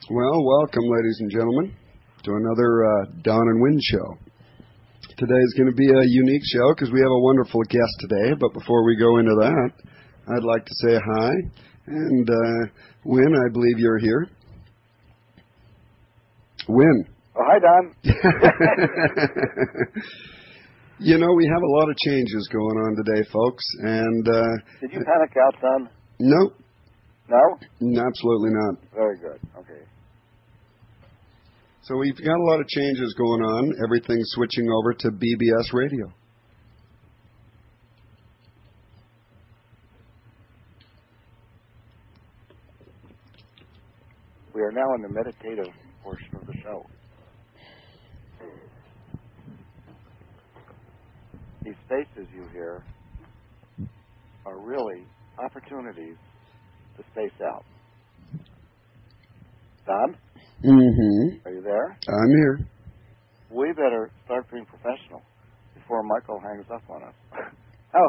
Well, welcome, ladies and gentlemen, to another Don and Win show. Today is going to be a unique show because we have a wonderful guest today. But before we go into that, I'd like to say hi. And Win, I believe you're here. Win. Oh, hi, Don. You know, we have a lot of changes going on today, folks. And did you panic out, Don? No. No? Absolutely not. Very good. Okay. So we've got a lot of changes going on. Everything's switching over to BBS radio. We are now in the meditative portion of the show. These spaces you hear are really opportunities to space out. Don? Mm-hmm. Are you there? I'm here. We better start being professional before Michael hangs up on us. Oh.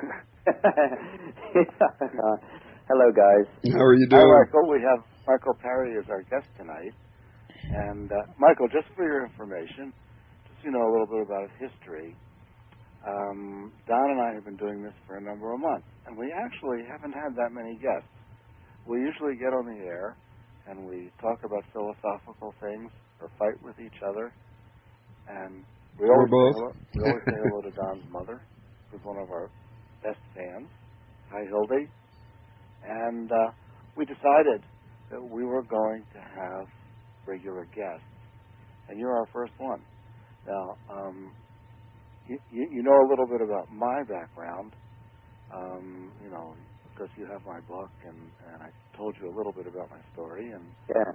Hello, guys. How are you doing? Hi, Michael. We have Michael Perry as our guest tonight. And, Michael, just for your information, just so you know a little bit about his history, Don and I have been doing this for a number of months, and we actually haven't had that many guests. We usually get on the air and we talk about philosophical things or fight with each other. And we always say hello to Don's mother, who's one of our best fans. Hi, Hildy. And we decided that we were going to have regular guests. And you're our first one. Now, you know a little bit about my background, you know, because you have my book, and I told you a little bit about my story. And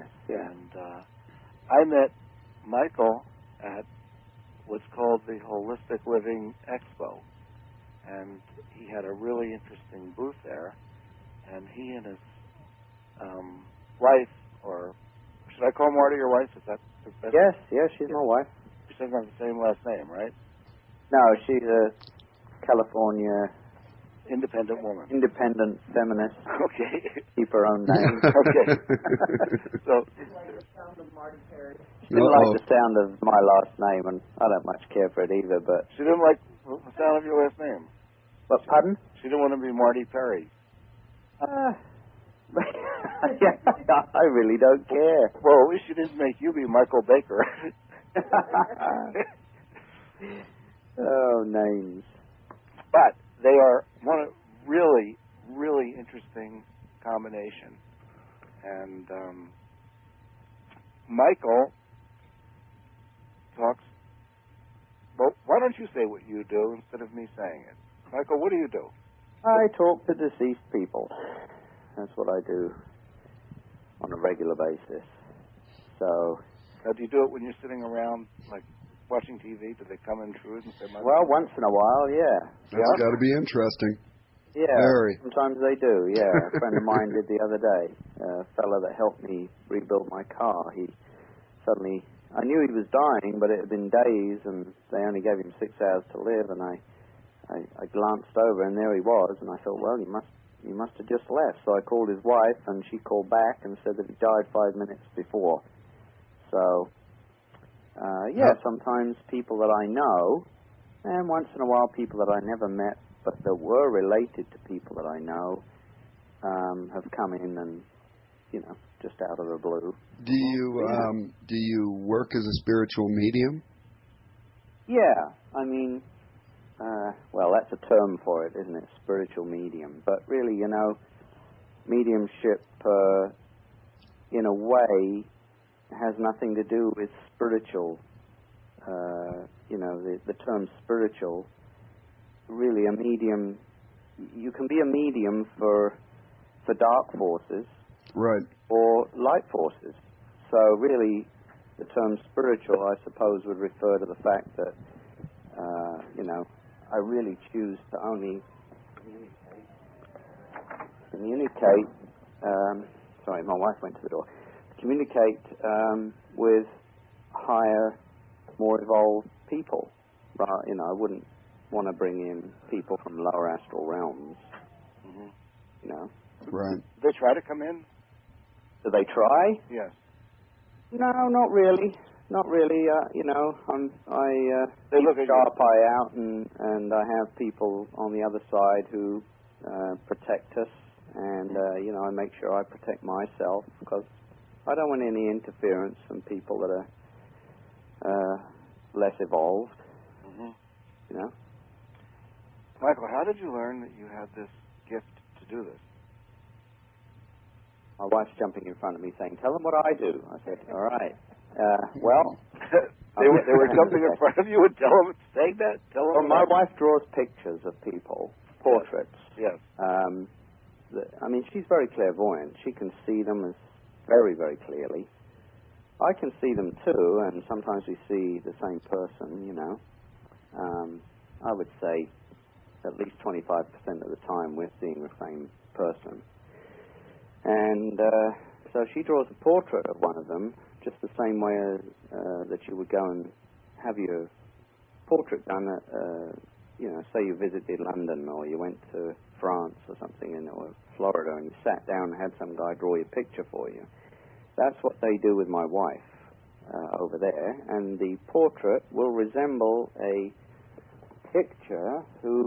I met Michael at what's called the Holistic Living Expo, and he had a really interesting booth there. And he and his wife, or should I call Marty your wife? Is that the best? Yes, she's my wife. She doesn't have the same last name, right? No, she's a California independent woman. Independent feminist. Okay. Keep her own name. Okay. So, she didn't like the sound of Marty Perry. She didn't like the sound of my last name, and I don't much care for it either, but... She didn't like the sound of your last name? What, pardon? She didn't want to be Marty Perry. I really don't care. Well, at least she didn't make you be Michael Baker. Oh, names. But they are one really, really interesting combination. And Michael talks... Well, why don't you say what you do instead of me saying it? Michael, what do you do? I talk to deceased people. That's what I do on a regular basis. So... Now, do you do it when you're sitting around, like, watching TV? Do they come intrude and say... Well, once in a while, yeah. That's got to be interesting. Yeah, very. Sometimes they do, yeah. A friend of mine did the other day. A fellow that helped me rebuild my car. He suddenly... I knew he was dying, but it had been days, and they only gave him 6 hours to live, and I glanced over, and there he was, and I thought, well, he must have just left. So I called his wife, and she called back and said that he died 5 minutes before. So, sometimes people that I know, and once in a while people that I never met, but that were related to people that I know, have come in and, you know, just out of the blue. Do you work as a spiritual medium? Yeah, I mean, well, that's a term for it, isn't it? Spiritual medium. But really, you know, mediumship, in a way, has nothing to do with spiritual. You know, the term spiritual, really a medium, you can be a medium for dark forces, right, or light forces. So really, the term spiritual, I suppose, would refer to the fact that, you know, I really choose to only communicate, sorry, my wife went to the door, communicate with higher, more evolved people. You know, I wouldn't want to bring in people from lower astral realms, you know. Right. They try to come in? Do they try? Yes. No, not really. Not really. I They keep look a at sharp eye out, and I have people on the other side who protect us, and I make sure I protect myself because I don't want any interference from people that are less evolved. Mm-hmm. You know. Michael, how did you learn that you had this gift to do this? My wife's jumping in front of me saying, "Tell them what I do." I said, "All right." Well, they were jumping in front of you and saying that? Tell them. Well, my wife draws pictures of people, portraits. Yes. I mean, she's very clairvoyant. She can see them as very, very clearly. I can see them too, and sometimes we see the same person, you know. I would say at least 25% of the time we're seeing the same person. And so she draws a portrait of one of them, just the same way as that you would go and have your portrait done at, say you visited London or you went to France or something, or Florida, and you sat down and had some guy draw your picture for you. That's what they do with my wife over there, and the portrait will resemble a picture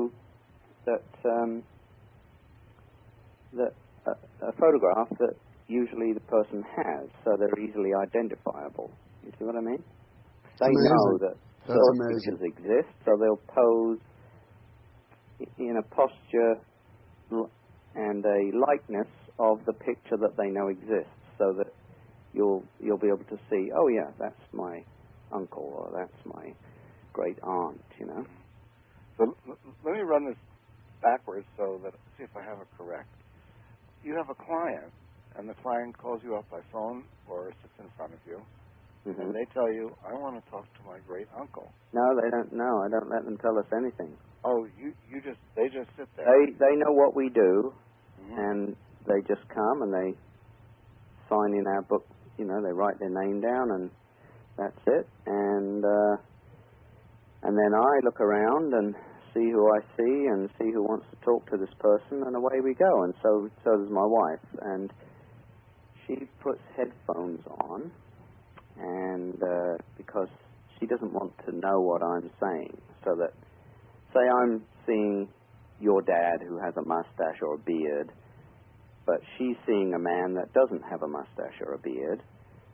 a photograph that usually the person has, so they're easily identifiable. You see what I mean? They know that those pictures exist, so they'll pose in a posture and a likeness of the picture that they know exists, so that you'll be able to see, oh yeah, that's my uncle or that's my great aunt, you know. So let me run this backwards so that see if I have it correct. You have a client, and the client calls you up by phone or sits in front of you, and they tell you, I want to talk to my great uncle. No, they don't. No, I don't let them tell us anything. Oh, they just sit there. They know what we do, and they just come and they sign in our book. You know, they write their name down, and that's it. And then I look around and see who I see and see who wants to talk to this person, and away we go. And so does my wife. And she puts headphones on, and because she doesn't want to know what I'm saying, so that, say I'm seeing your dad who has a mustache or a beard, but she's seeing a man that doesn't have a mustache or a beard,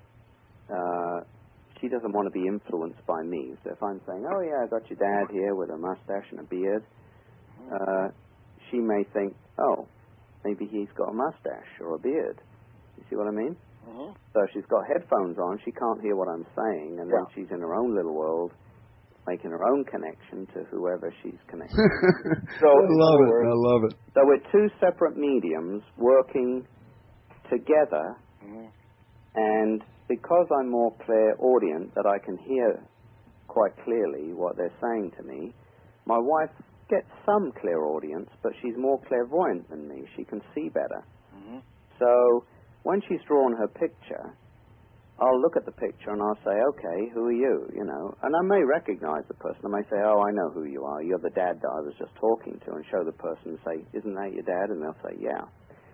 she doesn't want to be influenced by me. So if I'm saying, oh yeah, I got your dad here with a mustache and a beard, she may think, oh, maybe he's got a mustache or a beard. You see what I mean? So she's got headphones on, she can't hear what I'm saying, and then she's in her own little world, making her own connection to whoever she's connected to. I love it. So we're two separate mediums working together, and because I'm more clairaudient, that I can hear quite clearly what they're saying to me, my wife gets some clairaudience, but she's more clairvoyant than me. She can see better. So when she's drawn her picture, I'll look at the picture and I'll say, okay, who are you? You know, and I may recognize the person. I may say, oh, I know who you are. You're the dad that I was just talking to, and show the person and say, isn't that your dad? And they'll say, yeah.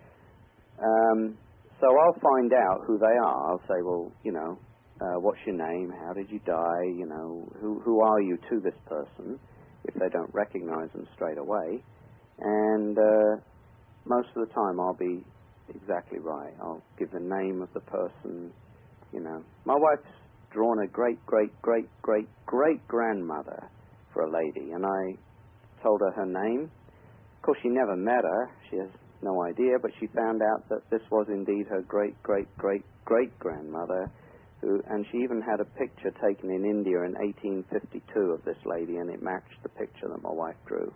So I'll find out who they are. I'll say, well, you know, what's your name? How did you die? You know, who are you to this person? If they don't recognize them straight away. And most of the time I'll be exactly right. I'll give the name of the person, you know. My wife's drawn a great-great-great-great-grandmother for a lady, and I told her her name. Of course, she never met her. She has no idea, but she found out that this was indeed her great-great-great-great-grandmother, and she even had a picture taken in India in 1852 of this lady, and it matched the picture that my wife drew.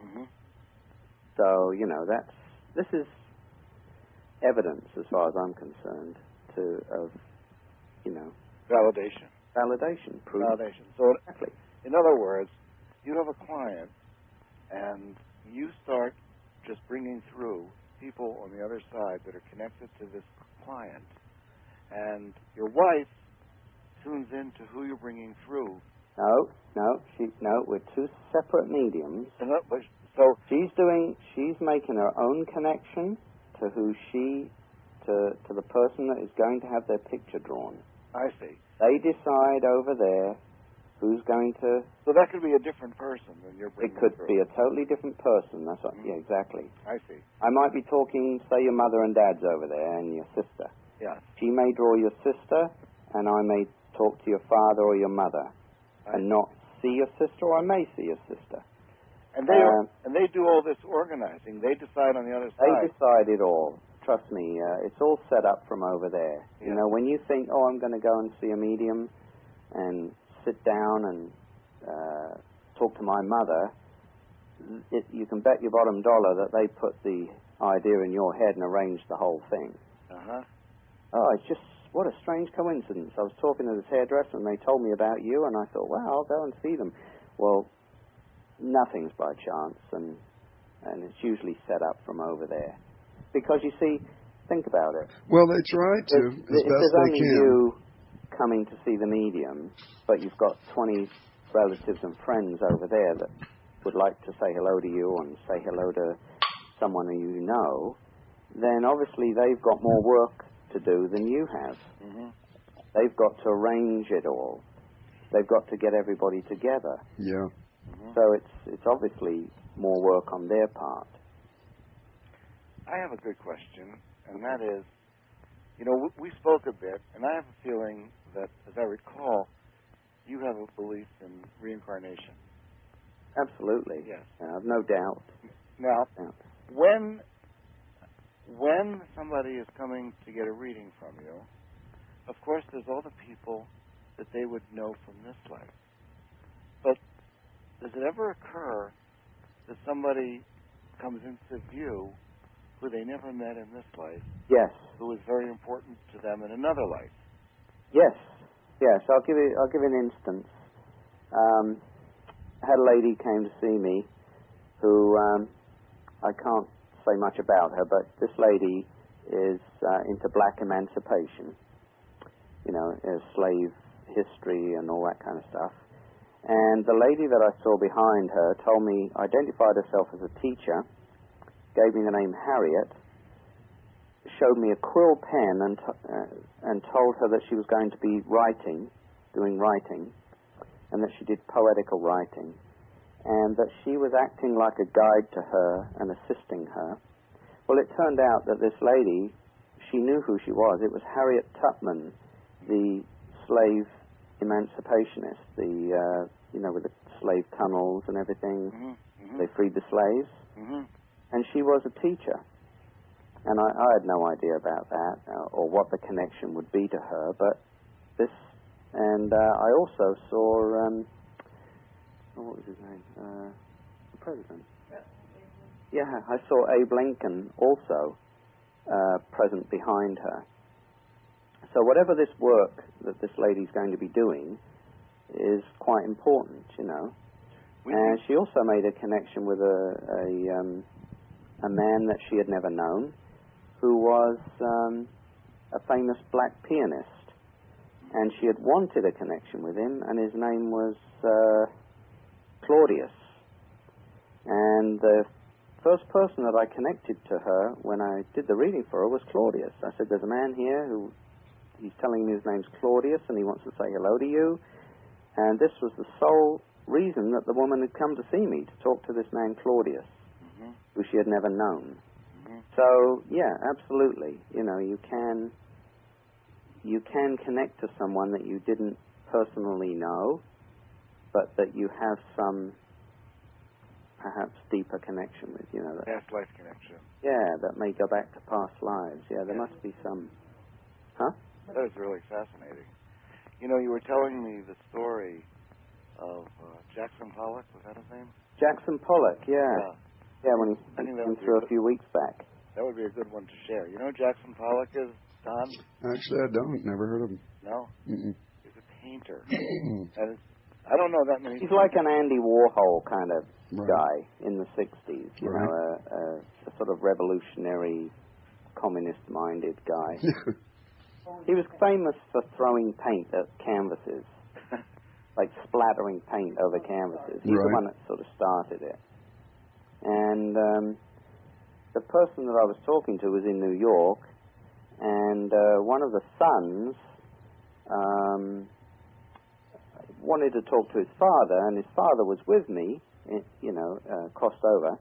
So, you know, this is evidence, as far as I'm concerned, of, you know, Validation. Proof. Validation. So, exactly. In other words, you have a client, and you start just bringing through people on the other side that are connected to this client, and your wife tunes into who you're bringing through. No, we're two separate mediums. So she's making her own connection to to the person that is going to have their picture drawn. I see. They decide over there who's going to... So that could be a different person than you're bringing It could through. be a totally different person. That's what, yeah, exactly. I see. I might be talking, say, your mother and dad's over there and your sister. Yeah. She may draw your sister, and I may talk to your father or your mother, and not see your sister, or I may see your sister. And they do all this organizing. They decide on the other They side. decide it all. Trust me, it's all set up from over there. Yeah. You know, when you think, oh, I'm going to go and see a medium and sit down and talk to my mother, you can bet your bottom dollar that they put the idea in your head and arranged the whole thing. Uh-huh. Oh, it's just, what a strange coincidence. I was talking to this hairdresser and they told me about you, and I thought, well, I'll go and see them. Well, nothing's by chance, and it's usually set up from over there. Because, you see, think about it. Well, they try to, as If best there's they only can. you coming to see the medium, but you've got 20 relatives and friends over there that would like to say hello to you and say hello to someone who you know, then obviously they've got more work to do than you have. Mm-hmm. They've got to arrange it all. They've got to get everybody together. Yeah. Mm-hmm. So it's obviously more work on their part. I have a good question, and that is, you know, we spoke a bit, and I have a feeling that, as I recall, you have a belief in reincarnation. Absolutely. Yes. I've no doubt. Now, Yeah. when somebody is coming to get a reading from you, of course, there's all the people that they would know from this life. But does it ever occur that somebody comes into view who they never met in this life, Yes. who is very important to them in another life? Yes. Yes. I'll give you an instance. I had a lady came to see me who I can't say much about her, but this lady is into black emancipation, you know, slave history and all that kind of stuff. And the lady that I saw behind her told me, identified herself as a teacher, gave me the name Harriet, showed me a quill pen and told her that she was going to be doing writing, and that she did poetical writing, and that she was acting like a guide to her and assisting her. Well, it turned out that this lady, she knew who she was. It was Harriet Tubman, the slave emancipationist, with the slave tunnels and everything. Mm-hmm. Mm-hmm. They freed the slaves. Mm-hmm. And she was a teacher. And I had no idea about that or what the connection would be to her, but this, and I also saw, what was his name? The president. Yeah, I saw Abe Lincoln also present behind her. So whatever this work that this lady's going to be doing is quite important, you know. And she also made a connection with a man that she had never known, who was a famous black pianist. And she had wanted a connection with him, and his name was Claudius. And the first person that I connected to her when I did the reading for her was Claudius. I said, there's a man here who, he's telling me his name's Claudius, and he wants to say hello to you. And this was the sole reason that the woman had come to see me, to talk to this man Claudius, who she had never known. So, yeah, absolutely. You know, you can connect to someone that you didn't personally know, but that you have some perhaps deeper connection with, you know. That, past life connection. Yeah, that may go back to past lives. Yeah, there must be some. Huh? That is really fascinating. You know, you were telling me the story of Jackson Pollock, was that his name? Jackson Pollock, yeah. Yeah, when I he think that came would be through a few weeks back. That would be a good one to share. You know who Jackson Pollock is, Don? Actually, I don't. Never heard of him. No? Mm-mm. He's a painter. And I don't know that many He's like an Andy Warhol kind of Right. guy in the 60s, you Right. know, a sort of revolutionary, communist-minded guy. He was famous for throwing paint at canvases, like splattering paint over canvases. He's the Right. one that sort of started it. And the person that I was talking to was in New York, and one of the sons wanted to talk to his father, and his father was with me, crossed over.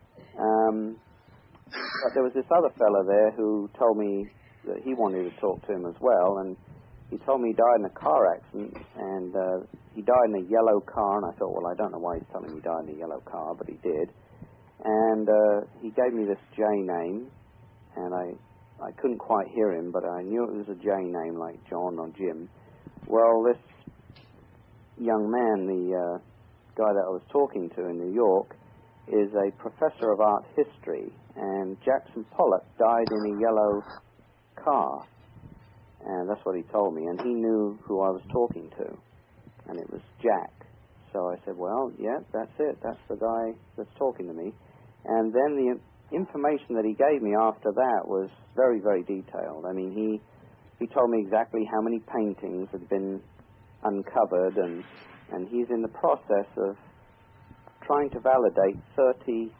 But there was this other fella there who told me that he wanted to talk to him as well, and he told me he died in a car accident, and he died in a yellow car, and I thought, well, I don't know why he's telling me he died in a yellow car, but he did. And he gave me this J name, and I couldn't quite hear him, but I knew it was a J name, like John or Jim. Well, this young man, the guy that I was talking to in New York, is a professor of art history, and Jackson Pollock died in a yellow car, and that's what he told me, and he knew who I was talking to, and it was Jack. So I said, well, yeah, that's it, that's the guy that's talking to me. And then the information that he gave me after that was very, very detailed. I mean, he told me exactly how many paintings had been uncovered, and he's in the process of trying to validate 30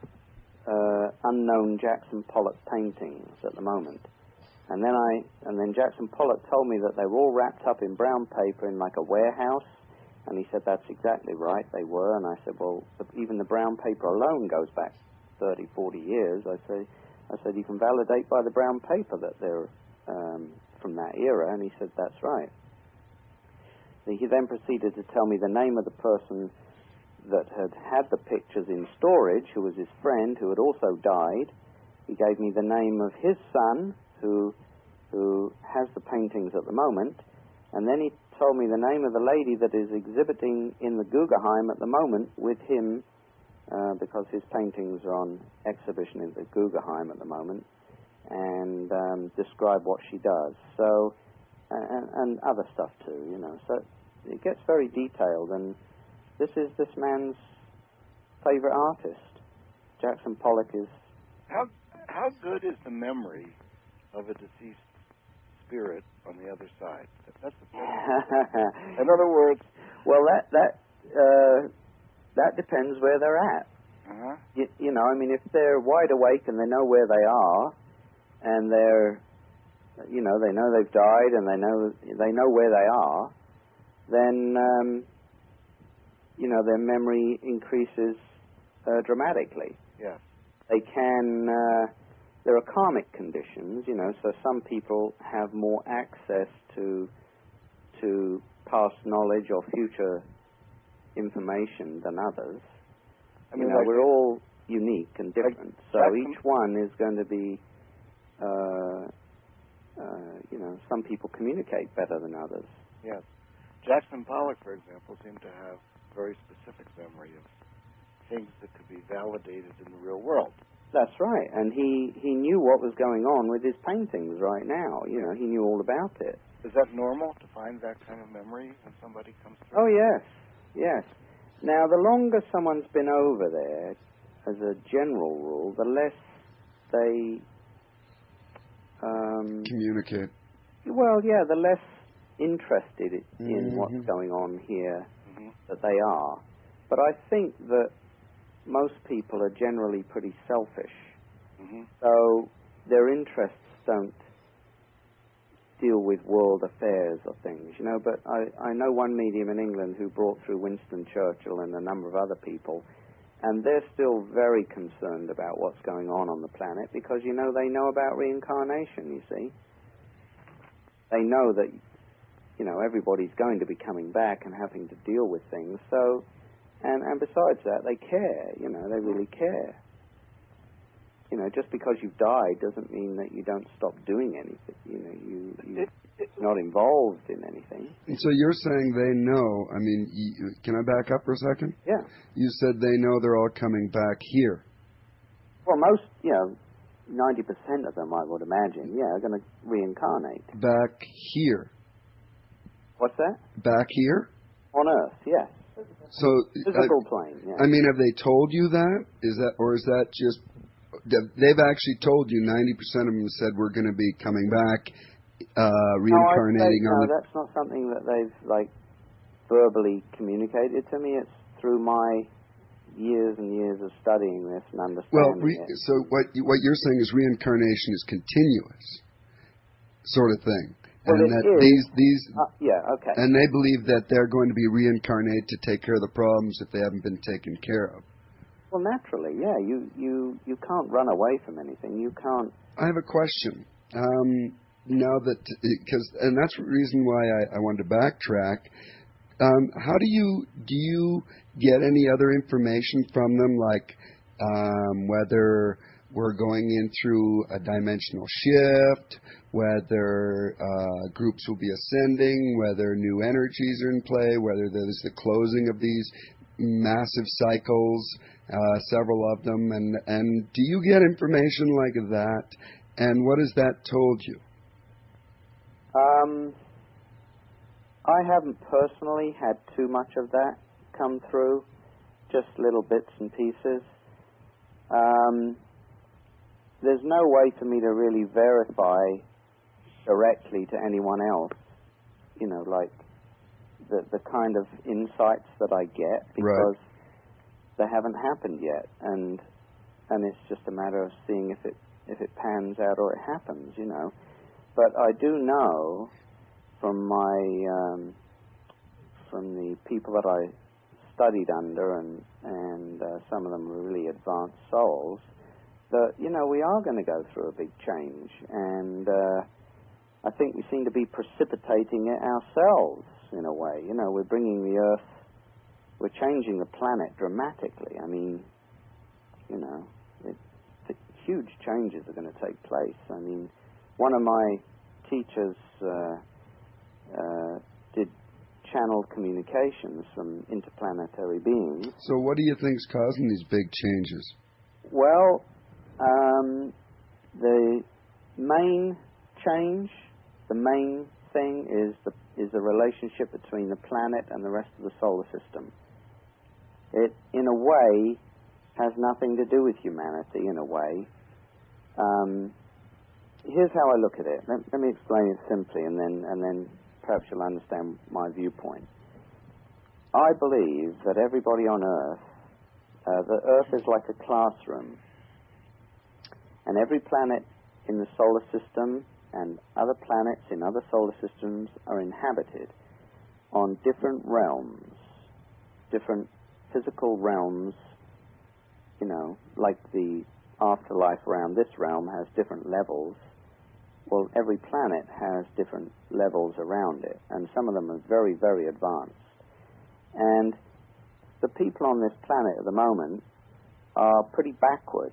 unknown Jackson Pollock paintings at the moment. And then Jackson Pollock told me that they were all wrapped up in brown paper in like a warehouse, and he said that's exactly right, they were. And I said, well, even the brown paper alone goes back 30, 40 years. I said you can validate by the brown paper that they're from that era, and he said that's right. He then proceeded to tell me the name of the person that had the pictures in storage, who was his friend, who had also died. He gave me the name of his son, who has the paintings at the moment, and then he told me the name of the lady that is exhibiting in the Guggenheim at the moment with him, because his paintings are on exhibition in the Guggenheim at the moment, and describe what she does. So, and other stuff too, So it gets very detailed, and this is this man's favorite artist. Jackson Pollock is... How good is the memory of a deceased spirit on the other side? That's the thing. In other words... Well, that depends where they're at. Uh-huh. I mean, if they're wide awake and they know where they are, and they're, they know they've died and they know where they are, then, their memory increases dramatically. Yes. They can, there are karmic conditions, so some people have more access to past knowledge or future information than others. I mean, we're all unique and different, so each one is going to be, some people communicate better than others. Yes. Jackson Pollock, for example, seemed to have very specific memory of things that could be validated in the real world. That's right, and he knew what was going on with his paintings right now. He knew all about it. Is that normal to find that kind of memory when somebody comes through? Oh, yes. Now, the longer someone's been over there, as a general rule, the less they... communicate. Well, yeah, the less interested in what's going on here that they are. But I think that most people are generally pretty selfish. So their interests don't deal with world affairs or things, But I know one medium in England who brought through Winston Churchill and a number of other people, and they're still very concerned about what's going on the planet because, they know about reincarnation, you see. They know that, everybody's going to be coming back and having to deal with things. So, and besides that, they care, they really care. Just because you've died doesn't mean that you don't stop doing anything. You're not involved in anything. And so you're saying they know. I mean, can I back up for a second? Yeah. You said they know they're all coming back here. Well, most, 90% of them, I would imagine, are going to reincarnate. Back here. What's that? Back here? On Earth, yes. So physical plane, yeah. I mean, have they told you that? Or is that just... They've actually told you 90% of them said we're going to be coming back, reincarnating on the... No, that's not something that they've, verbally communicated to me. It's through my years and years of studying this and understanding it. So what you're saying is reincarnation is continuous, sort of thing. Well, and it that is. these Yeah, okay. and they believe that they're going to be reincarnated to take care of the problems if they haven't been taken care of. Well, naturally, yeah. You can't run away from anything. You can't. I have a question. Now that, and that's the reason why I wanted to backtrack. How do you get any other information from them, like whether we're going in through a dimensional shift, whether groups will be ascending, whether new energies are in play, whether there's the closing of these massive cycles, several of them, and do you get information like that? And what has that told you? I haven't personally had too much of that come through, just little bits and pieces. There's no way for me to really verify directly to anyone else, like the kind of insights that I get, because they haven't happened yet, and it's just a matter of seeing if it pans out or it happens, But I do know from from the people that I studied under, and some of them were really advanced souls, that we are going to go through a big change, and I think we seem to be precipitating it ourselves in a way. We're bringing the Earth, we're changing the planet dramatically. I mean, huge changes are going to take place. I mean, one of my teachers did channeled communications from interplanetary beings. So what do you think's causing these big changes? Well, the main change, the main thing is the relationship between the planet and the rest of the solar system. It, in a way, has nothing to do with humanity, in a way. Here's how I look at it. Let me explain it simply, and then perhaps you'll understand my viewpoint. I believe that everybody on Earth, the Earth is like a classroom, and every planet in the solar system and other planets in other solar systems are inhabited on different realms, different physical realms, like the afterlife realm. This realm has different levels. Well, every planet has different levels around it, and some of them are very, very advanced. And the people on this planet at the moment are pretty backward.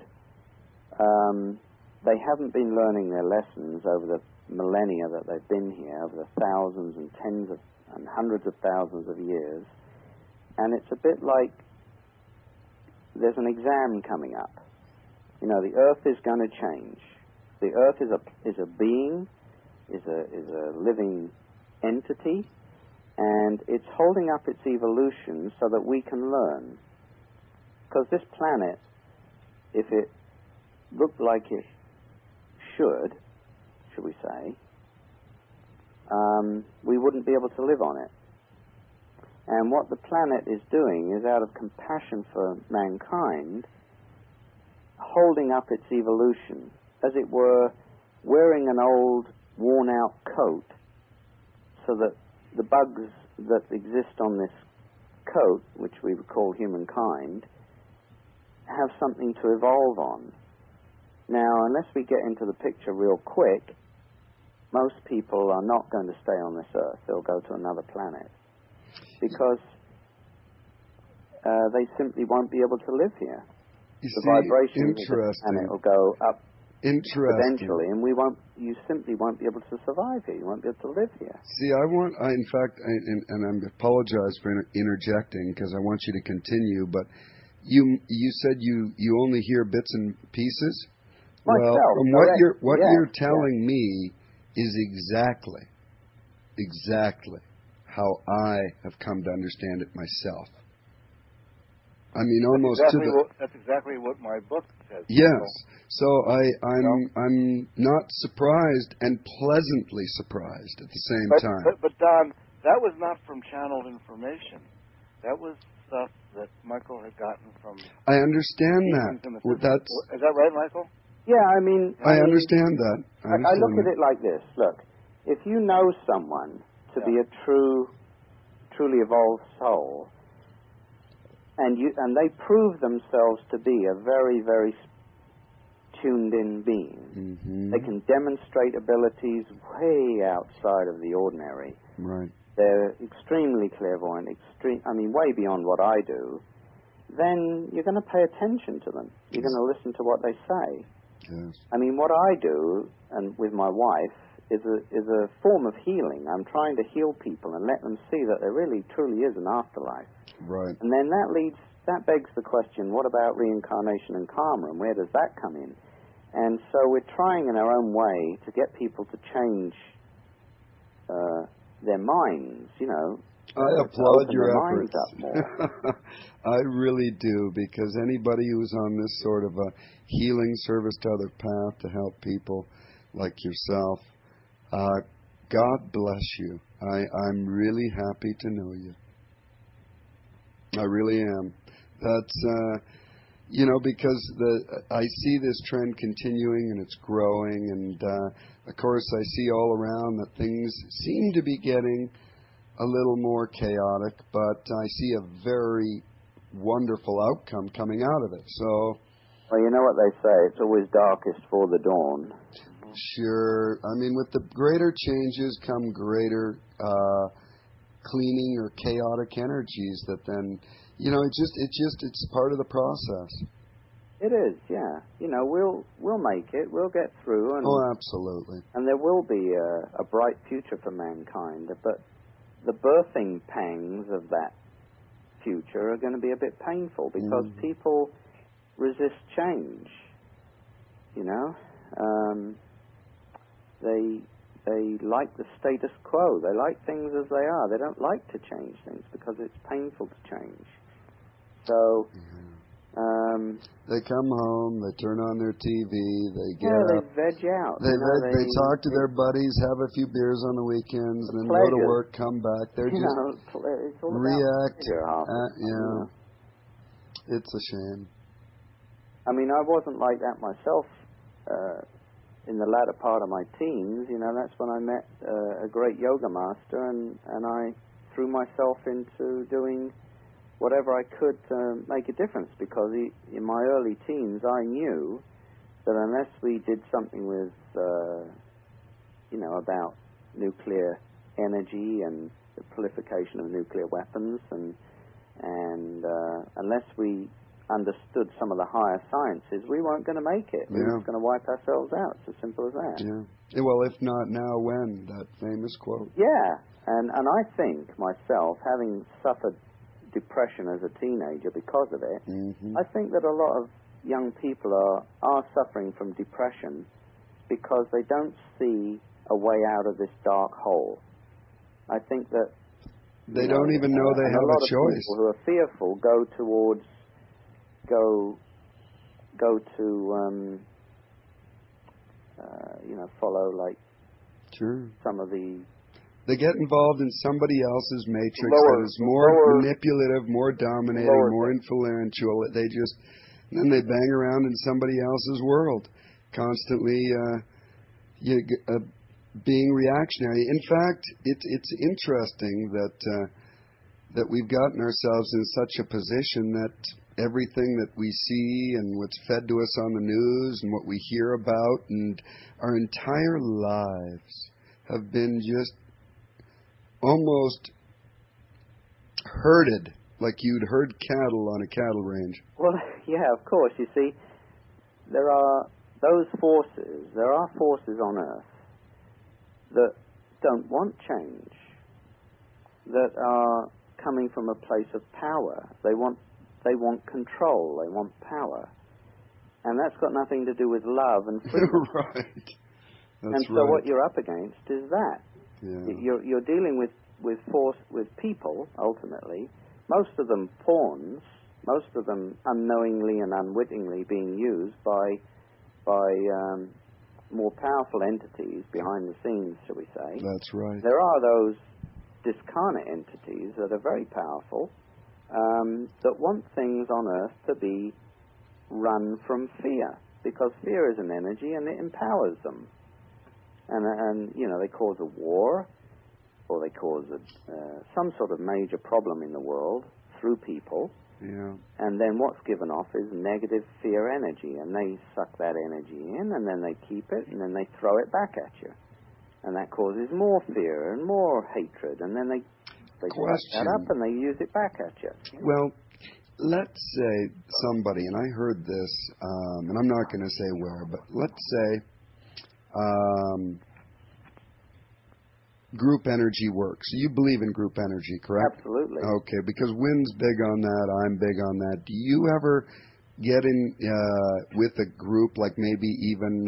They haven't been learning their lessons over the millennia that they've been here, over the thousands and tens of and hundreds of thousands of years. And it's a bit like there's an exam coming up. The Earth is going to change. The Earth is a being, is a living entity, and it's holding up its evolution so that we can learn. Because this planet, if it looked like it should we say, we wouldn't be able to live on it. And what the planet is doing is, out of compassion for mankind, holding up its evolution, as it were, wearing an old, worn-out coat, so that the bugs that exist on this coat, which we would call humankind, have something to evolve on. Now, unless we get into the picture real quick, most people are not going to stay on this Earth. They'll go to another planet, because they simply won't be able to live here. The vibrations of the planet will go up eventually, and you simply won't be able to survive here. You won't be able to live here. See, in fact, I apologize for interjecting, because I want you to continue, but you said you only hear bits and pieces? Myself, well, from what you're telling me is exactly how I have come to understand it myself. I mean, almost that's exactly what my book says. Yes. So I'm not surprised and pleasantly surprised at the same time. But Don, that was not from channeled information. That was stuff that Michael had gotten from. I understand that. Is that right, Michael? Yeah, I mean, I understand that. I look at it like this. Look, if you know someone to be a truly evolved soul, and they prove themselves to be a very, very tuned-in being, they can demonstrate abilities way outside of the ordinary. Right. They're extremely clairvoyant, way beyond what I do. Then you're going to pay attention to them. You're going to listen to what they say. Yes. What I do, and with my wife, is a form of healing. I'm trying to heal people and let them see that there really, truly is an afterlife. Right. And then that begs the question, what about reincarnation and karma, and where does that come in? And so we're trying in our own way to get people to change their minds, I applaud your minds efforts. up more. I really do, because anybody who's on this sort of a healing service to other path to help people like yourself, God bless you. I'm really happy to know you. I really am. That's because I see this trend continuing and it's growing, and of course I see all around that things seem to be getting a little more chaotic, but I see a very wonderful outcome coming out of it. So, well, you know what they say, it's always darkest for the dawn. Sure. With the greater changes come greater cleaning or chaotic energies that then, it's part of the process. It is, yeah. We'll make it. We'll get through. Oh, absolutely. And there will be a bright future for mankind. But the birthing pangs of that future are going to be a bit painful because people resist change. They like the status quo. They like things as they are. They don't like to change things because it's painful to change. So they come home, they turn on their TV, they get they up, veg out. They talk to their buddies, have a few beers on the weekends, and then go to work, come back. They're just it's all react. about It's a shame. I wasn't like that myself in the latter part of my teens. That's when I met a great yoga master, and I threw myself into doing whatever I could to make a difference, because in my early teens I knew that unless we did something with, about nuclear energy and the proliferation of nuclear weapons, and unless we understood some of the higher sciences, we weren't going to make it. We were going to wipe ourselves out. It's as simple as that. Yeah. Well, if not now, when? That famous quote. Yeah. And I think myself, having suffered depression as a teenager because of it, I think that a lot of young people are suffering from depression because they don't see a way out of this dark hole. I think that they don't even know they have a choice. A lot of people who are fearful go to follow some of the. They get involved in somebody else's matrix that is more manipulative, more dominating, more influential. Then they bang around in somebody else's world, constantly being reactionary. In fact, it's interesting that we've gotten ourselves in such a position that everything that we see and what's fed to us on the news and what we hear about and our entire lives have been just almost herded like you'd herd cattle on a cattle range. Well, yeah, of course. You see, there are forces on Earth that don't want change, that are coming from a place of power. They want control, they want power. And that's got nothing to do with love and freedom. Right. And so what you're up against is that. Yeah. You're dealing with people, ultimately, most of them pawns, most of them unknowingly and unwittingly being used by more powerful entities behind the scenes, shall we say. That's right. There are those discarnate entities that are very powerful, that want things on Earth to be run from fear, because fear is an energy and it empowers them. and you know, they cause a war, or they cause some sort of major problem in the world through people. Yeah. And then what's given off is negative fear energy, and they suck that energy in, and then they keep it, and then they throw it back at you, and that causes more fear and more hatred, and then they suck that up and they use it back at you. Well, let's say somebody, and I heard this, and I'm not going to say where, but let's say group energy works. You believe in group energy, correct? Absolutely. Okay, because Wynn's big on that, I'm big on that. Do you ever get in with a group, like maybe even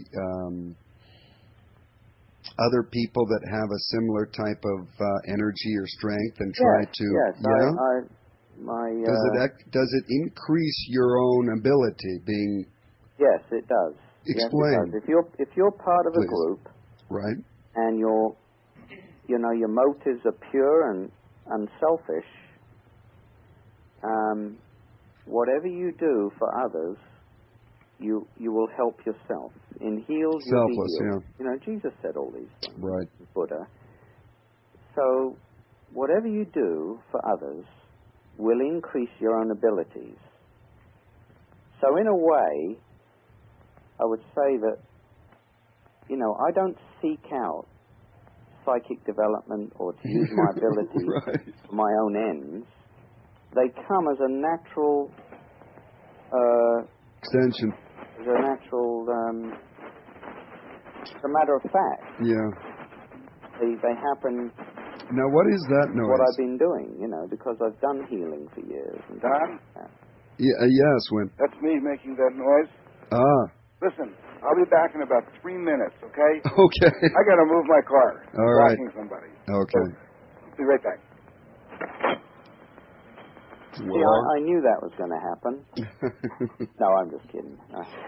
other people that have a similar type of energy or strength and try to... Yes, yeah? Does it increase your own ability being... Yes, it does. Explain. Yes, it does. If you're part of Please. a group... Right. And your motives are pure and unselfish, whatever you do for others, you will help yourself. In healed, you'll be Selfless, healed. yeah. You know, Jesus said all these things. Right. Buddha. So, whatever you do for others will increase your own abilities. So, in a way, I would say that, you know, I don't seek out psychic development or to use my ability right. for my own ends. They come as a natural extension. As a natural, as a matter of fact. Yeah. They happen. Now, what is that noise? What I've been doing, you know, because I've done healing for years. And Don? Yeah, yes, Wynn. That's me making that noise. Ah. Listen, I'll be back in about 3 minutes, okay? Okay. I got to move my car. All right. Blocking somebody. Okay. So, be right back. See, I knew that was going to happen. No, I'm just kidding.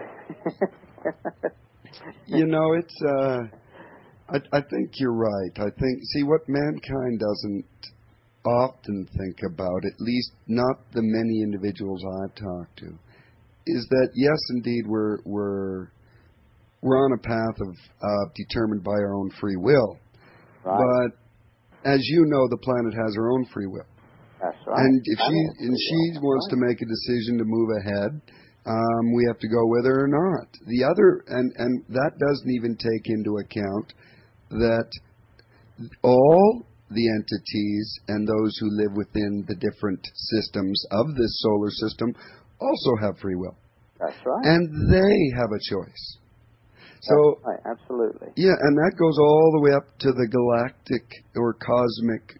You know, it's, I think you're right. I think, see, what mankind doesn't often think about, at least not the many individuals I've talked to, is that, yes, indeed, we're on a path of determined by our own free will. Right. But, as you know, the planet has her own free will. That's right. And if she wants to make a decision to move ahead, we have to go with her or not. The other, and that doesn't even take into account that all the entities and those who live within the different systems of this solar system also have free will. That's right. And they have a choice. So, right, absolutely. Yeah, and that goes all the way up to the galactic or cosmic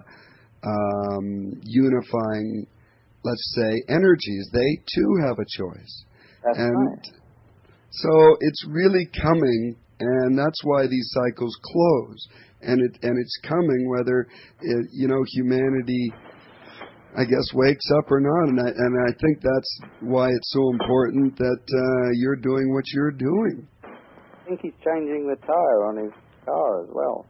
unifying, let's say, energies. They too have a choice. That's right. So it's really coming, and that's why these cycles close. And it's coming whether humanity, I guess, wakes up or not. And I think that's why it's so important that you're doing what you're doing. I think he's changing the tire on his car as well.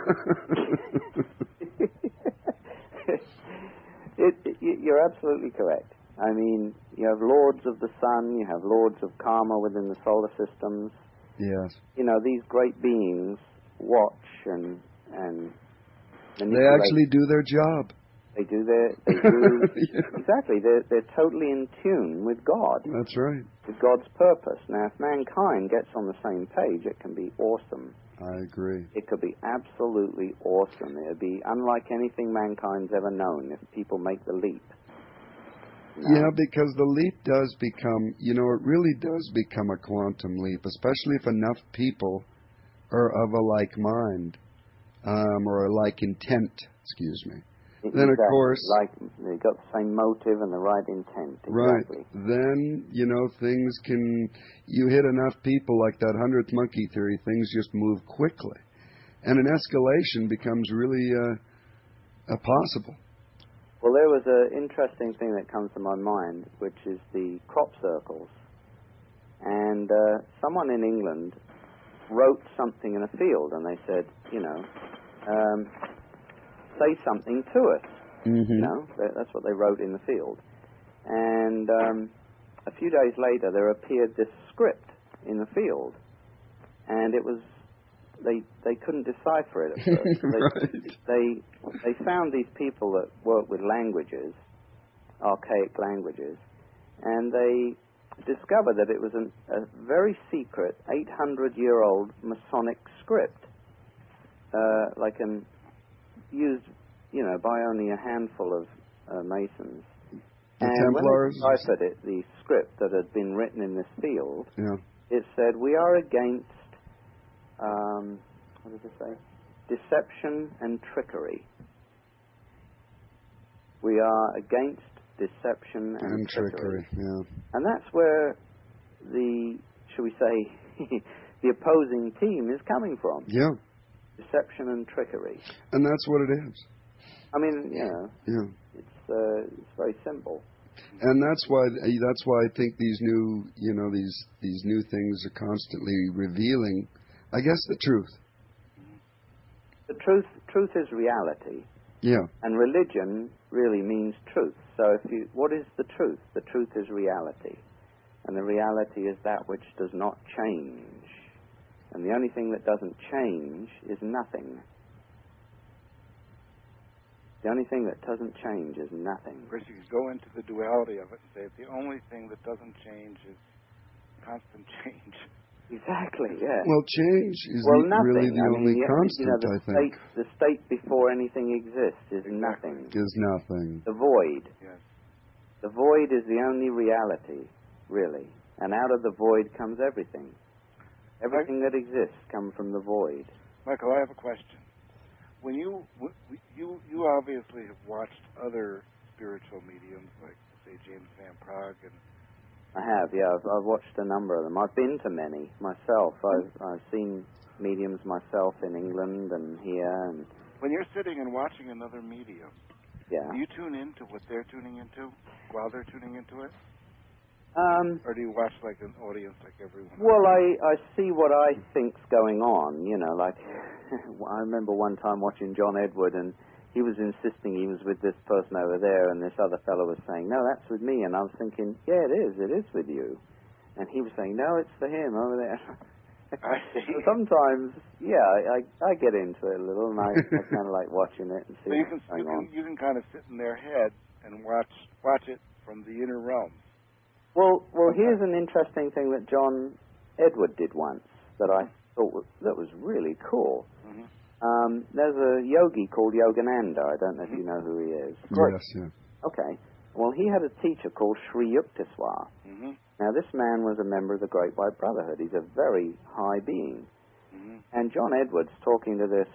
You're absolutely correct. I mean, you have lords of the sun, you have lords of karma within the solar systems. Yes. You know, these great beings watch and they actually do their job. They do yeah. Exactly. They're totally in tune with God. That's right. With God's purpose. Now, if mankind gets on the same page, it can be awesome. I agree. It could be absolutely awesome. It would be unlike anything mankind's ever known if people make the leap. Yeah, because the leap does become, it really does become a quantum leap, especially if enough people are of a like mind, or a like intent, excuse me. Then, of course... Like, they've got the same motive and the right intent. Exactly. Right. Then, things can... You hit enough people like that 100th monkey theory, things just move quickly. And an escalation becomes really possible. Well, there was an interesting thing that comes to my mind, which is the crop circles. And someone in England wrote something in a field, and they said, say something to us. Mm-hmm. That's what they wrote in the field. And a few days later, there appeared this script in the field. And it was they couldn't decipher it at first. Right. They found these people that work with languages, archaic languages, and they discovered that it was a very secret 800-year-old Masonic script, used, by only a handful of Masons. The and Templars? when they deciphered it, the script that had been written in this field, Yeah. it said, "We are against," what does it say? "Deception and trickery." We are against deception and trickery. Yeah. And that's where shall we say, the opposing team is coming from. Yeah. Deception and trickery. And that's what it is. I mean, Yeah. it's very simple. And that's why I think these new, these new things are constantly revealing, I guess, the truth. The truth is reality. Yeah. And religion really means truth. So what is the truth? The truth is reality. And the reality is that which does not change. And the only thing that doesn't change is nothing. The only thing that doesn't change is nothing. Of course, you could go into the duality of it and say the only thing that doesn't change is constant change. Exactly, yeah. Well, change is nothing. really the only constant, I think. The state before anything exists is nothing. Is nothing. The void. Yes. The void is the only reality, really. And out of the void comes everything. Everything that exists comes from the void. Michael, I have a question. When you obviously have watched other spiritual mediums, like, say, James Van Praagh, and I have, yeah. I've watched a number of them. I've been to many myself. I've seen mediums myself in England and here. And when you're sitting and watching another medium, yeah, do you tune into what they're tuning into while they're tuning into it? Or do you watch like an audience like everyone else? Well, I see what I think's going on, like I remember one time watching John Edward, and he was insisting he was with this person over there, and this other fellow was saying, "No, that's with me," and I was thinking, "Yeah, it is with you," and he was saying, "No, it's for him over there." I see. So sometimes, yeah, I get into it a little, and I kind of like watching it and see what's going on. You can kind of sit in their head and watch it from the inner realm. Well, here's an interesting thing that John Edward did once that I thought that was really cool. Mm-hmm. There's a yogi called Yogananda. I don't know if you know who he is. Of course. Yes, yeah. Okay. Well, he had a teacher called Sri Yukteswar. Mm-hmm. Now, this man was a member of the Great White Brotherhood. He's a very high being. Mm-hmm. And John Edwards talking to this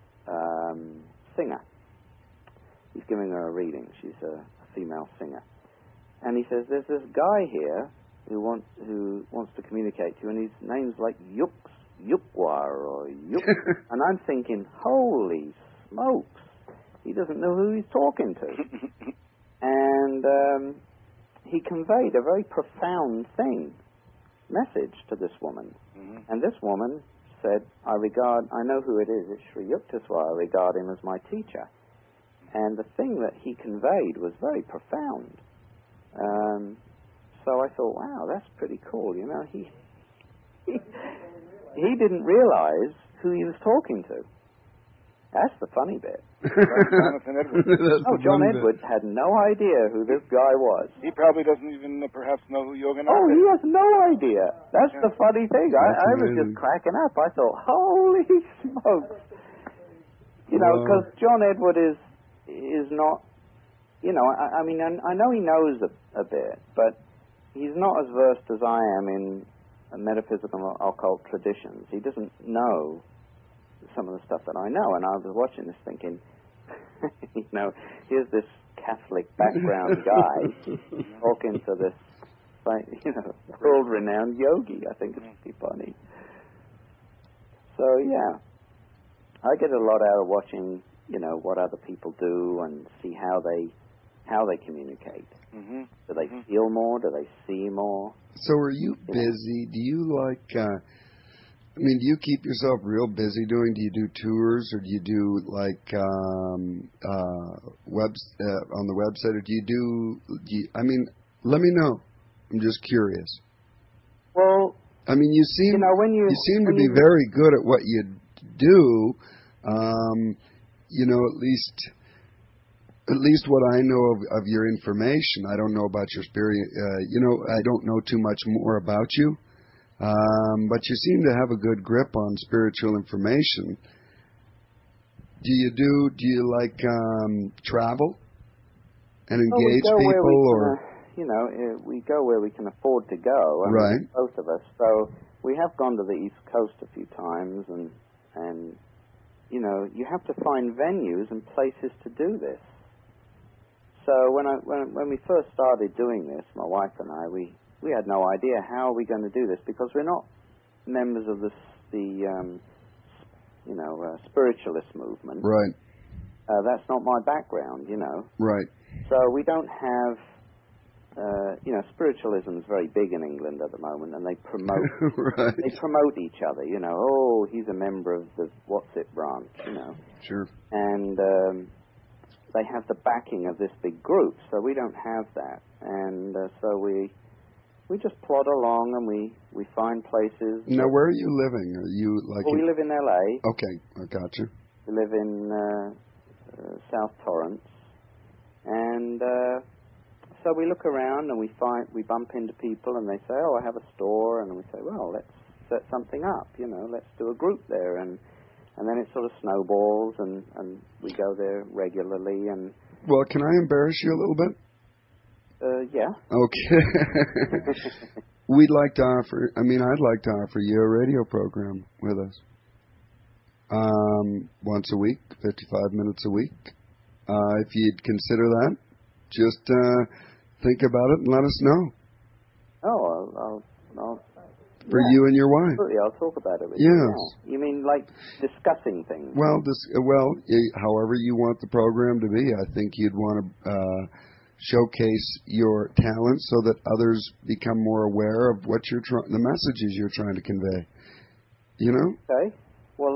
singer. He's giving her a reading. She's a female singer. And he says, "There's this guy here who wants to communicate to you, and his name's like Yukwar or Yuk." And I'm thinking, holy smokes, he doesn't know who he's talking to. And he conveyed a very profound message to this woman. Mm-hmm. And this woman said, I know who it is. It's Sri Yukteswar. I regard him as my teacher. And the thing that he conveyed was very profound. So I thought, wow, that's pretty cool. He didn't realize who he was talking to. That's the funny bit. Jonathan Edwards. John Edwards had no idea who this guy was. He probably doesn't even perhaps know who Yogananda is. Oh, he has no idea. That's the funny thing. I was just cracking up. I thought, holy smokes. Because John Edward is not, I mean, I know he knows a bit, but he's not as versed as I am in metaphysical and occult traditions. He doesn't know some of the stuff that I know, and I was watching this thinking, here's this Catholic background guy talking to this, world-renowned yogi. I think it's pretty funny. So, yeah, I get a lot out of watching, what other people do and see how they communicate. Mm-hmm. Do they feel more? Do they see more? So are you busy? Do you do you keep yourself real busy do you do tours, or do you do on the website, or let me know. I'm just curious. Well, you seem to be very good at what you to do, at least what I know of your information, I don't know about your spirit. I don't know too much more about you, but you seem to have a good grip on spiritual information. Do you like travel and engage people, or? We go where we can afford to go. Right. Both of us. So we have gone to the East Coast a few times, and you have to find venues and places to do this. So when we first started doing this, my wife and I, we had no idea how are we going to do this, because we're not members of the spiritualist movement. Right. That's not my background, Right. So we don't have, spiritualism is very big in England at the moment, and they promote right. They promote each other, oh, he's a member of the What's It branch, Sure. And they have the backing of this big group, so we don't have that. And so we just plod along, and we find places. Now, where are you living? Are you we live in L.A. Okay, I got you. We live in South Torrance, and so we look around and we bump into people, and they say, "Oh, I have a store," and we say, "Well, let's set something up. Let's do a group there," and then it sort of snowballs, and we go there regularly. And well, can I embarrass you a little bit? Yeah. Okay. I'd like to offer you a radio program with us. Once a week, 55 minutes a week. If you'd consider that, just think about it and let us know. Oh, I'll for you and your wife. Absolutely, I'll talk about it with you. Yes. You mean like discussing things? Well, however you want the program to be. I think you'd want to showcase your talents so that others become more aware of what the messages you're trying to convey. Okay. Well,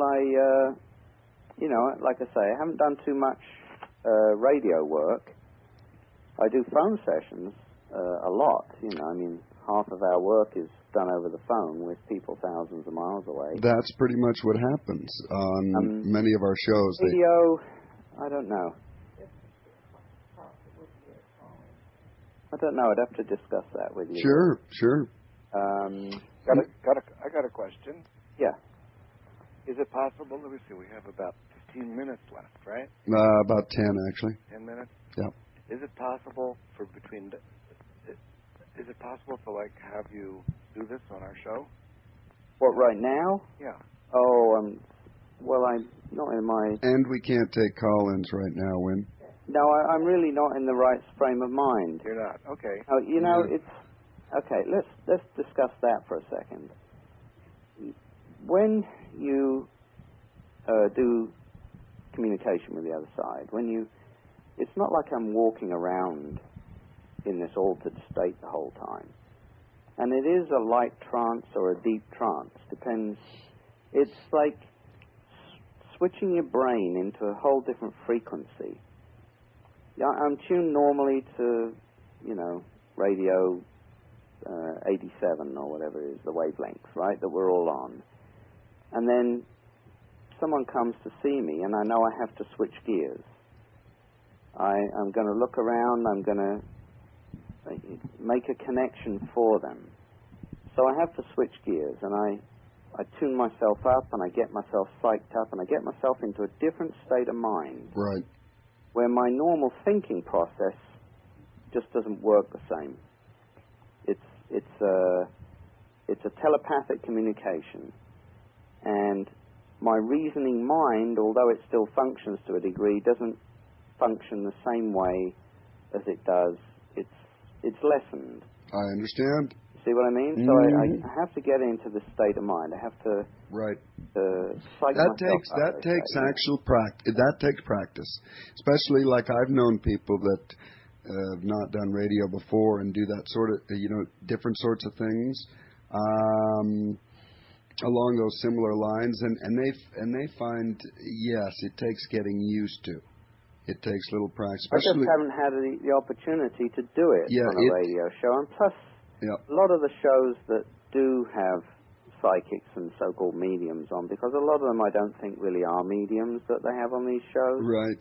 like I say, I haven't done too much radio work. I do phone sessions a lot. Half of our work is done over the phone with people thousands of miles away. That's pretty much what happens on many of our shows. Radio, I don't know. I don't know. I'd have to discuss that with you. Sure. I got a question. Yeah. Is it possible? Let me see. We have about 15 minutes left, right? About 10, actually. 10 minutes. Yeah. Is it possible have you do this on our show? What, right now? Yeah. Oh, well, I'm not in my... And we can't take call-ins right now, Win. No, I'm really not in the right frame of mind. You're not? Okay. It's... Okay, let's discuss that for a second. When you do communication with the other side, it's not like I'm walking around in this altered state the whole time. And it is a light trance or a deep trance, depends. It's like switching your brain into a whole different frequency. Yeah, I'm tuned normally to, radio 87 or whatever it is, the wavelengths, right, that we're all on. And then someone comes to see me, and I know I have to switch gears. I'm going to look around, I'm going to make a connection for them. So I have to switch gears, and I tune myself up, and I get myself psyched up, and I get myself into a different state of mind. Right. Where my normal thinking process just doesn't work the same. It's a telepathic communication, and my reasoning mind, although it still functions to a degree, doesn't function the same way as it does. It's lessened. I understand. See what I mean? Mm-hmm. So I have to get into this state of mind. I have to psych myself up. That takes practice, especially like I've known people that have not done radio before and do that sort of different sorts of things along those similar lines, and they find it takes getting used to. It takes little practice. I just haven't had the opportunity to do it on a radio show, and plus. Yep. A lot of the shows that do have psychics and so-called mediums on, because a lot of them I don't think really are mediums that they have on these shows. Right.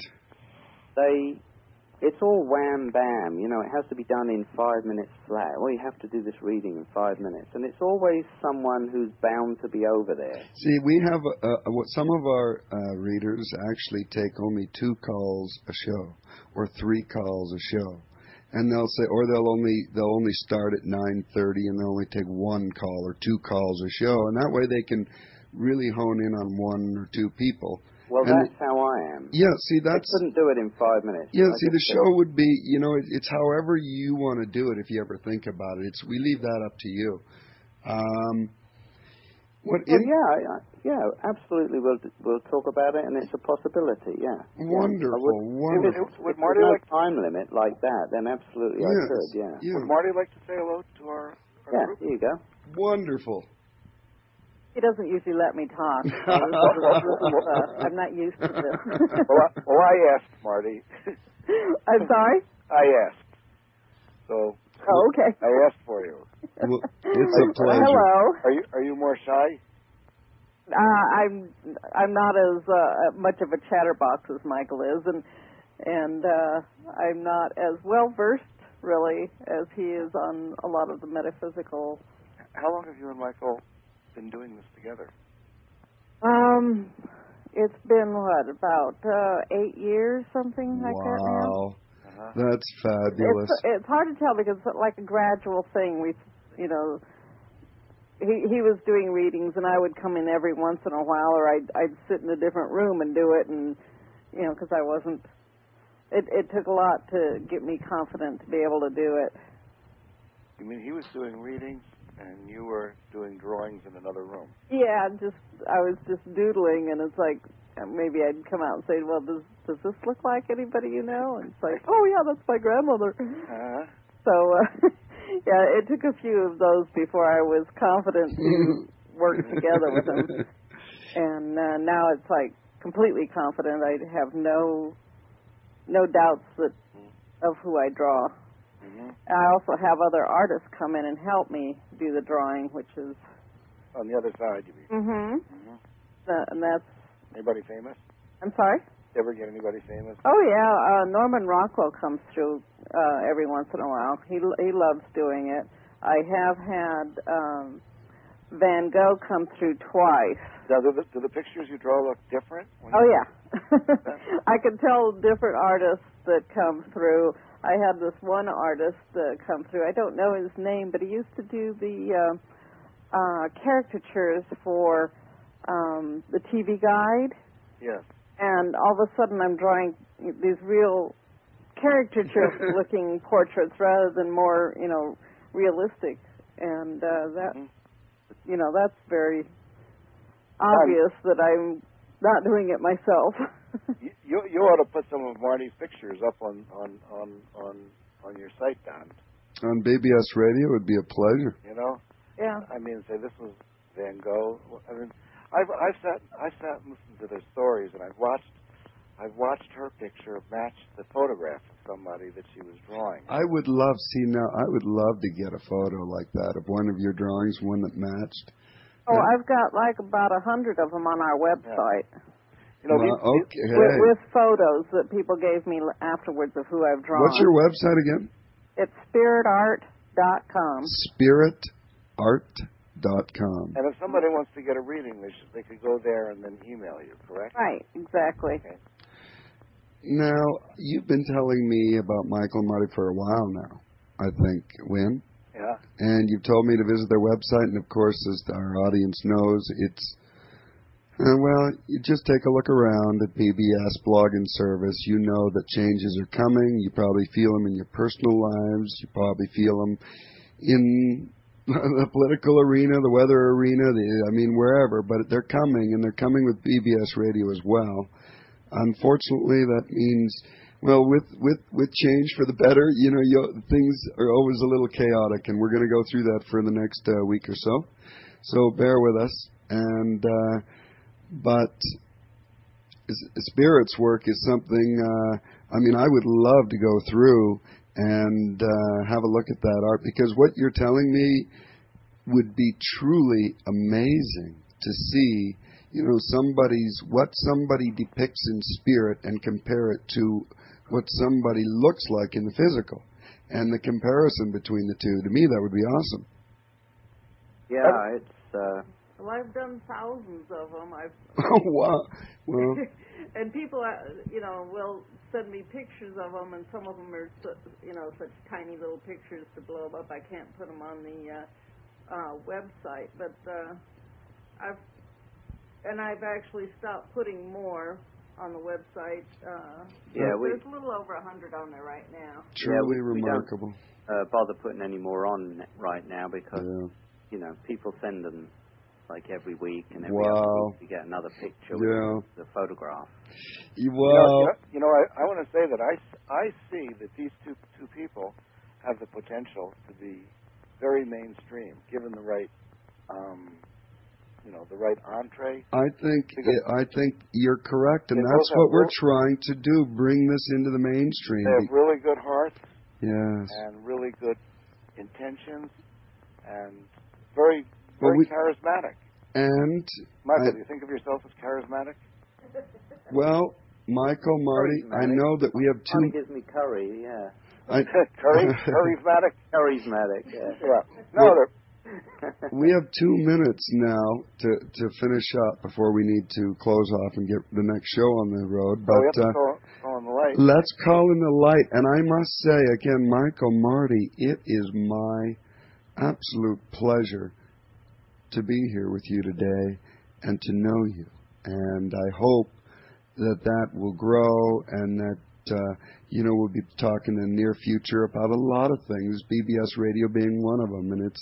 It's all wham bam, you know, it has to be done in 5 minutes flat. Well, you have to do this reading in 5 minutes, and it's always someone who's bound to be over there. See, we have some of our readers actually take only 2 calls a show, or 3 calls a show, and they'll say, or they'll only start at 9:30, and they'll only take 1 call or 2 calls a show, and that way they can really hone in on 1 or 2 people. Well, and that's how I am. Yeah, see, I couldn't do it in 5 minutes. Yeah, see, the show would be, you know, it's however you want to do it. If you ever think about it, we leave that up to you. Absolutely. We'll talk about it, and it's a possibility. Yeah. Wonderful, wonderful. Would Marty no time limit like that? Then absolutely, I could. Yeah. Would Marty like to say hello to our group? Here you go. Wonderful. He doesn't usually let me talk. I'm not used to this. well, I asked, Marty. I'm sorry? I asked. So. Oh, okay. I asked for you. Well, it's a pleasure. Hello. Are you more shy? I'm not as much of a chatterbox as Michael is, and I'm not as well versed really as he is on a lot of the metaphysical. How long have you and Michael been doing this together? It's been about 8 years, something like that now. Wow, that's fabulous. It's hard to tell because it's like a gradual thing. He was doing readings, and I would come in every once in a while, or I'd sit in a different room and do it, and because I wasn't. It took a lot to get me confident to be able to do it. You mean he was doing readings? And you were doing drawings in another room? Yeah, I was just doodling, and it's like maybe I'd come out and say, "Well, does this look like anybody you know?" And it's like, "Oh yeah, that's my grandmother." So yeah, it took a few of those before I was confident to work together with him. And now it's like completely confident. I have no doubts of who I draw. I also have other artists come in and help me do the drawing, which is on the other side, you mean? And that's anybody famous? I'm sorry? You ever get anybody famous? Oh yeah, Norman Rockwell comes through every once in a while. He loves doing it. I have had Van Gogh come through twice. Now, do the pictures you draw look different? Oh yeah, I can tell different artists that come through. I had this one artist come through. I don't know his name, but he used to do the caricatures for the TV Guide. Yes. And all of a sudden I'm drawing these real caricature-looking portraits rather than more, realistic. And that's very obvious that I'm not doing it myself. You ought to put some of Marty's pictures up on your site, Don. On BBS Radio, it would be a pleasure. Yeah. I mean, say this was Van Gogh. I mean, I've sat and listened to their stories, and I've watched her picture match the photograph of somebody that she was drawing. I would love to get a photo like that of one of your drawings, one that matched. Oh, I've got like about 100 of them on our website. Yeah. With photos that people gave me afterwards of who I've drawn. What's your website again? It's spiritart.com. Spiritart.com. And if somebody wants to get a reading, they could go there and then email you, correct? Right, exactly. Okay. Now, you've been telling me about Michael and Marty for a while now, I think, Win. Yeah. And you've told me to visit their website, and of course, as our audience knows, it's you just take a look around at PBS Blog and Service. You know that changes are coming. You probably feel them in your personal lives. You probably feel them in the political arena, the weather arena, wherever. But they're coming, and they're coming with PBS Radio as well. Unfortunately, that means, with change for the better, things are always a little chaotic, and we're going to go through that for the next week or so. So bear with us. And but Spirit's work is something, I would love to go through and have a look at that art, because what you're telling me would be truly amazing to see, what somebody depicts in spirit and compare it to what somebody looks like in the physical. And the comparison between the two, to me, that would be awesome. Yeah, it's... Well, I've done thousands of them. Oh, wow. Well, and people, will send me pictures of them, and some of them are, such tiny little pictures to blow them up. I can't put them on the website, but I've actually stopped putting more on the website. There's a little over 100 on there right now. Truly remarkable. We don't bother putting any more on right now because, people send them like every week, and every other week you get another picture with the photograph. Well, I want to say that I see that these two people have the potential to be very mainstream, given the right, the right entree. I think you're correct, and that's what we're trying to do: bring this into the mainstream. They have really good hearts, yes, and really good intentions, and very charismatic. And Michael, do you think of yourself as charismatic? Well, Michael, Marty, I know that we have two. Marty gives me curry, yeah. Charismatic? Charismatic, yeah. No, we have 2 minutes now to finish up before we need to close off and get the next show on the road. But we have to call in the light. Let's call in the light. And I must say, again, Michael, Marty, it is my absolute pleasure to be here with you today and to know you. And I hope that will grow and that, we'll be talking in the near future about a lot of things, BBS Radio being one of them. And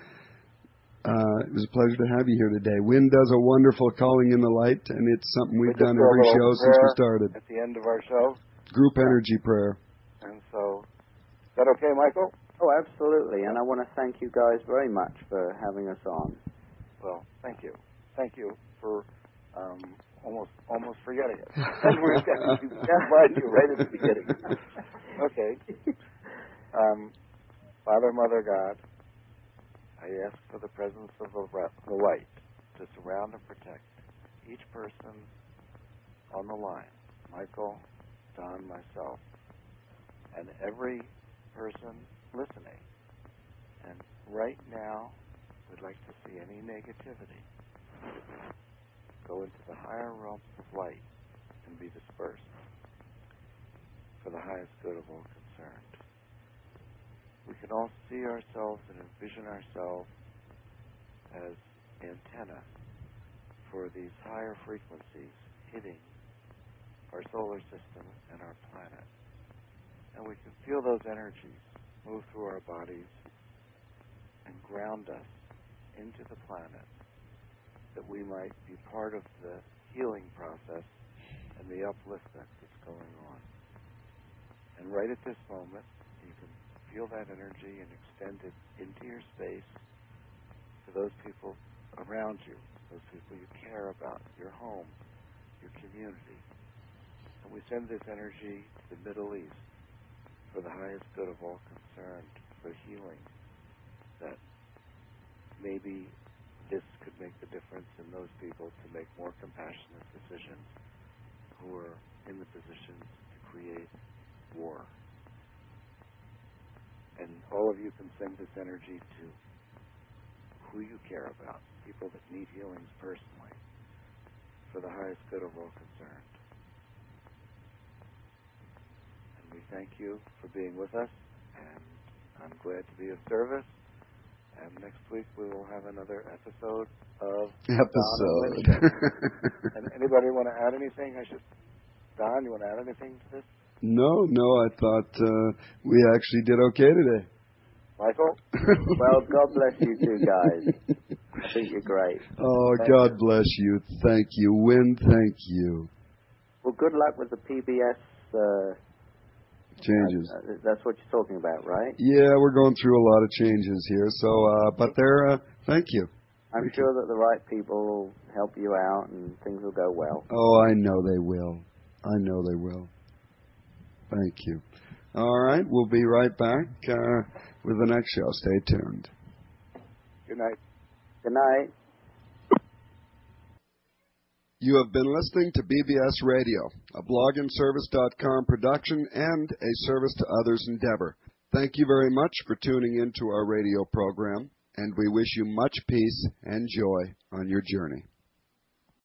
it was a pleasure to have you here today. Wynn does a wonderful calling in the light, and it's something we've done every show since we started. At the end of our show. Group energy prayer. And so, is that okay, Michael? Oh, absolutely. And I want to thank you guys very much for having us on. Well, thank you. Thank you for almost forgetting it. And we're glad you right at the beginning. Okay. Father, Mother, God, I ask for the presence of the light to surround and protect each person on the line, Michael, Don, myself, and every person listening. And right now, we'd like to see any negativity go into the higher realms of light and be dispersed for the highest good of all concerned. We can all see ourselves and envision ourselves as antenna for these higher frequencies hitting our solar system and our planet. And we can feel those energies move through our bodies and ground us into the planet, that we might be part of the healing process and the upliftment that's going on. And right at this moment, you can feel that energy and extend it into your space to those people around you, those people you care about, your home, your community. And we send this energy to the Middle East for the highest good of all concerned, for healing, that maybe this could make the difference in those people to make more compassionate decisions who are in the positions to create war. And all of you can send this energy to who you care about, people that need healings personally, for the highest good of all concerned. And we thank you for being with us, and I'm glad to be of service. And next week we will have another episode of Episode. And anybody want to add anything? Don, you want to add anything to this? No, I thought we actually did okay today. Michael? Well, God bless you two guys. I think you're great. Oh, God bless you. Thank you. Wynn, thank you. Well, good luck with the PBS changes. That's what you're talking about, right? Yeah, we're going through a lot of changes here. So, but thank you. I'm sure that the right people will help you out and things will go well. Oh, I know they will. Thank you. All right, we'll be right back with the next show. Stay tuned. Good night. Good night. You have been listening to BBS Radio, a blogandservice.com production and a service to others endeavor. Thank you very much for tuning into our radio program, and we wish you much peace and joy on your journey.